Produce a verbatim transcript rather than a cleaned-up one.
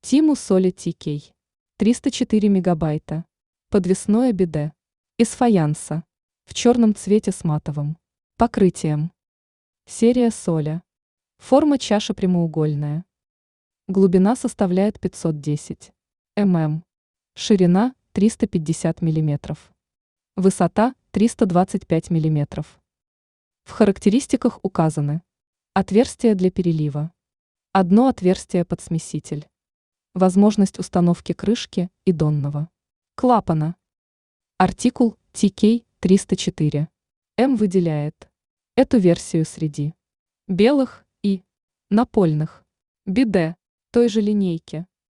Тиму соли ти кей. триста четыре мегабайта. Подвесное биде. Из фаянса. В черном цвете с матовым покрытием. Серия соля. Форма чаши прямоугольная. Глубина составляет пятьсот десять миллиметров. Ширина триста пятьдесят миллиметров. Высота триста двадцать пять миллиметров. В характеристиках указаны: отверстие для перелива, одно отверстие под смеситель, возможность установки крышки и донного клапана. Артикул ти кей триста четыре эм выделяет эту версию среди белых и напольных биде той же линейки.